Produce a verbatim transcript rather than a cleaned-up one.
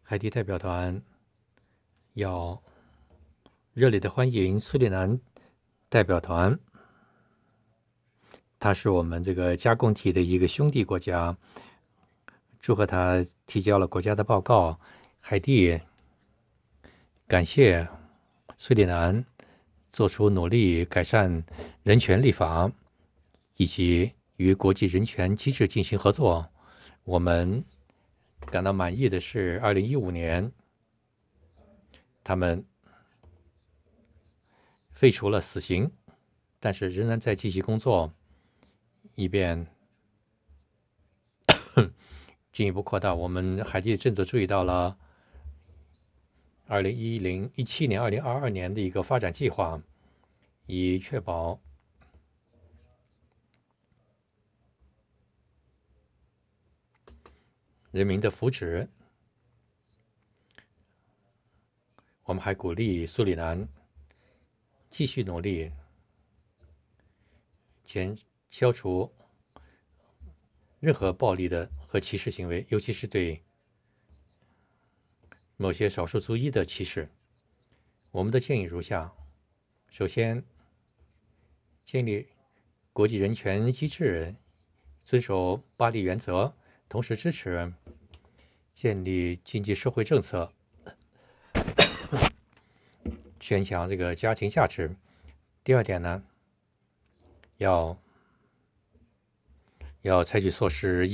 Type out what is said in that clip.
海地代表团要热烈的欢迎苏里南代表团，它是我们这个加共体的一个兄弟国家，祝贺他提交了国家的报告。海地感谢苏里南做出努力改善人权立法，以及与国际人权机制进行合作。我们感到满意的是，二零一五年他们废除了死刑，但是仍然在继续工作，以便进一步扩大。我们海地政府注意到了二零一七年、二零二二年的一个发展计划，以确保人民的福祉。我们还鼓励苏里南继续努力，减消除任何暴力的和歧视行为，尤其是对某些少数族裔的歧视。我们的建议如下：首先，建立国际人权机制，遵守巴黎原则，同时支持建立经济社会政策，宣强这个家庭价值。第二点呢，要要采取措施。